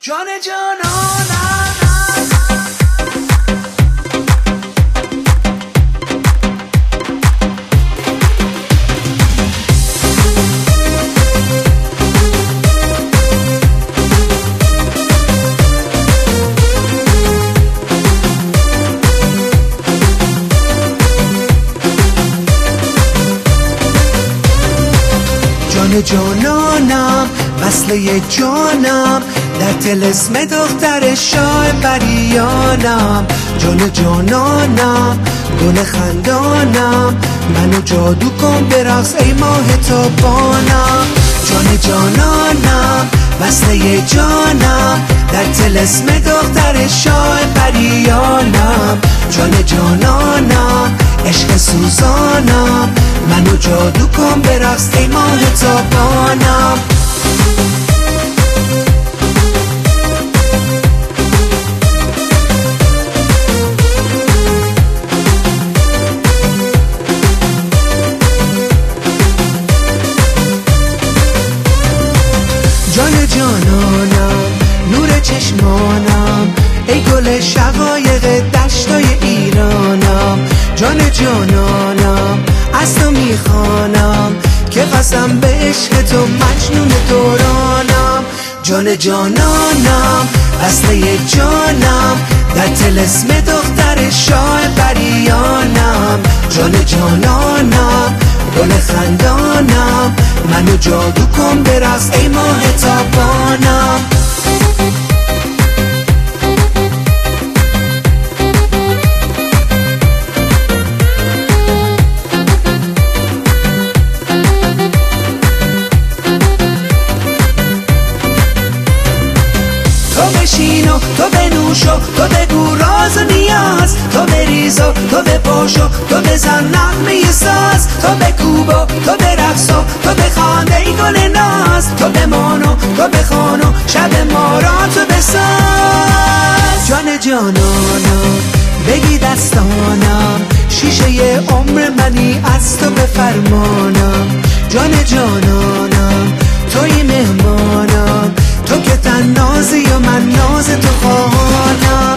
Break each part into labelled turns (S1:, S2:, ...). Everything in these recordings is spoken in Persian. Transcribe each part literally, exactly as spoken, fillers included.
S1: جان جانانم. جان جانانم وصله جانم، در طلسم دختر شاه بریانم. جان جانانم گل خندانم، منو جادو کن برقص ای ماه تابانم. جان جانانم وصله جانم، در طلسم دختر شاه بریانم. جان جانانم عشق سوزانم، منو جادو کن برقص ای ماه تابانم. جان جانانم نور چشمانم، ای گل شقایق دشتای ایرانم. جان جانانم از تو میخوانم که قسم به عشق تو مجنون دورانم. جان جانانم وصله جانم، در طلسم دختر شاه بریانم. جان جانانم گل خندانم، منو جادو کن برقص ای ماه تابانم. تو بشین و تو بنوش و تو بگو راز و نیاز، تو بریز و تو بپاش و تو بزن نغمه ساز. تو بکوب و تو برقص و تو بخوان ای گل ناز، تو بمان و تو بخوان و شب ما را تو بساز. جان جانانم بگی دستانم، شیشه عمر منی از تو به فرمانم. جان جانانم توی مهمانم، تو که تن نازی و من ناز تو خواهانم.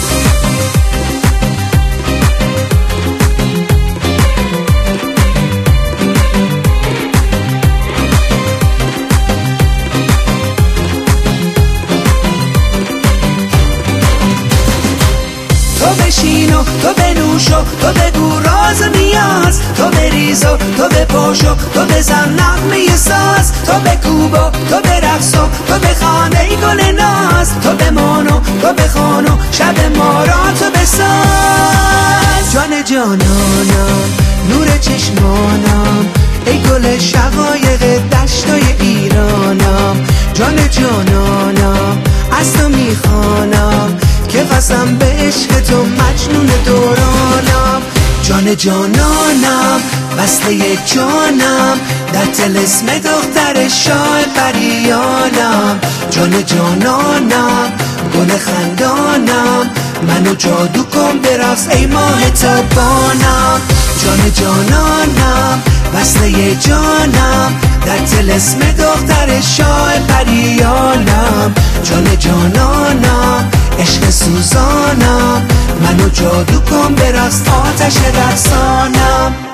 S1: تو بشین و تو بنوش و تو بگو راز و نیاز، تو بریز و تو بپاش و تو بزن نغمه ساز. تو بکوب و تو برقص و تو بخوان ای گل ناز، تو بمان و تو بخوان و شب ما را تو بساز. جان جانانم نور چشمانم، ای گل شقایق دشتای ایرانم. جان جانانم از تو میخوانم که قسم به عشق تو مجنون دورانم. جان جانانم وصله جانم، در طلسم دختر شاه بریانم. جان جانانم گل خندانم، منو جادو کن برقص ای ماه تابانم. جان جانانم وصله جانم، در طلسم دختر شاه بریانم. جان جانانم عشق سوزانم، منو جادو کن برقص آتش رقصانم.